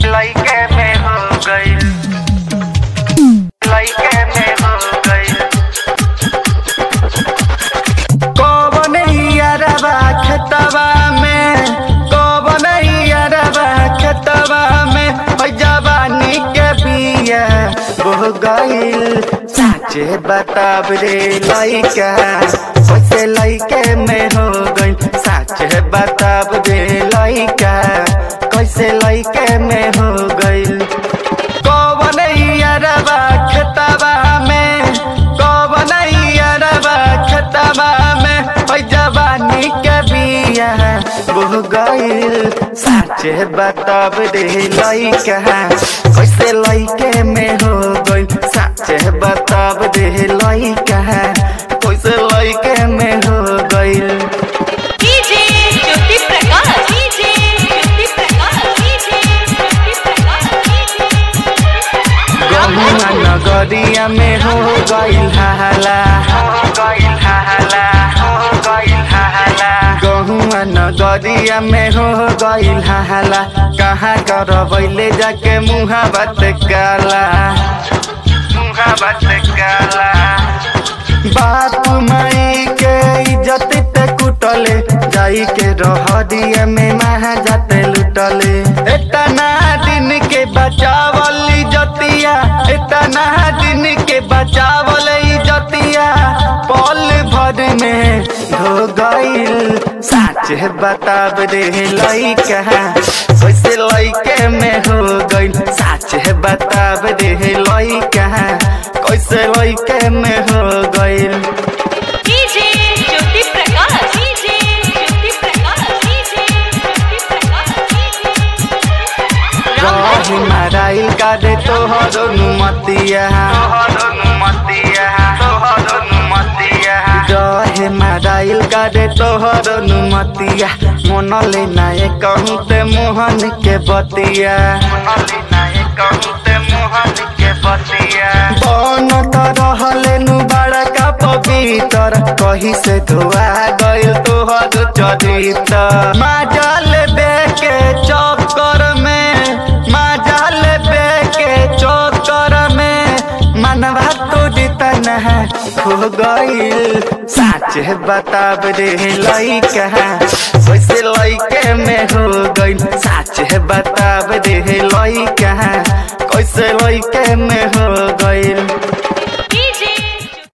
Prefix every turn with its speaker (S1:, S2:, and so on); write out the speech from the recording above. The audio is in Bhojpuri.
S1: लइके में हो गइल, लइके में हो गइल। कौवनैया रवा खेतवा में, कौवनैया रवा खेतवा में जवानी के बिया बोह गइल। साचे बताब रे लइका कैसे लइके में हो गइल। साचे बताब रे लइका कैसे लइके में हो गइल। कौवनैया रवा खेतवा में, कौवनैया रवा खेतवा में जवानी के बिया बोह गइल। साचे बताब रे लइका कैसे लइके में हो गइल। साचे बताब रे लइका कैसे लइके में हो गइल।
S2: DJ Jyoti Prakash, DJ Jyoti Prakash, DJ Jyoti Prakash.
S1: गहुआ नगरिया में हो गइल हाला, हो गइल हाला, हो गइल हाला। गहुआ नगरिया में हो गइल हाला। कहाँ करबैले जाके मुहा बात काला, मुहा बात काला। बाप माई के इज्जत ते कुटले, जाई के रहरिया में महा जाते लुटले। इतना दिन के बचावल इज्जतिया, इतना दिन के बचावल इज्जतिया पल भर में हो गइल। साचे बताब रे लइका कैसे लइके में हो गइल। साचे बताब रे लइका कैसे लइके में हो गइल।
S2: DJ Jyoti Prakash, DJ Jyoti Prakash, DJ Jyoti Prakash.
S1: रही माराइल कादे तोहर अनुमतिया, तोहर अनुमतिया, तोहर अनुमतिया। रहे माराइल कादे तोहर अनुमतिया। मनले नाये कहूँ ते मोहन के बतिया, मनले नाये कहूँ ते मोहन के बतिया। बन रहले नु बड़ा का पवित्र, कहीं से धोआ गइल तोहर चरित्र। माजल बेके चक्कर में, माजल बेके चक्कर में मनवा तो जितना हो गइल। साचे बताब रे लइका कैसे लइके में हो गइल। साचे बताब रे लइका कैसे लइके में हो गइल।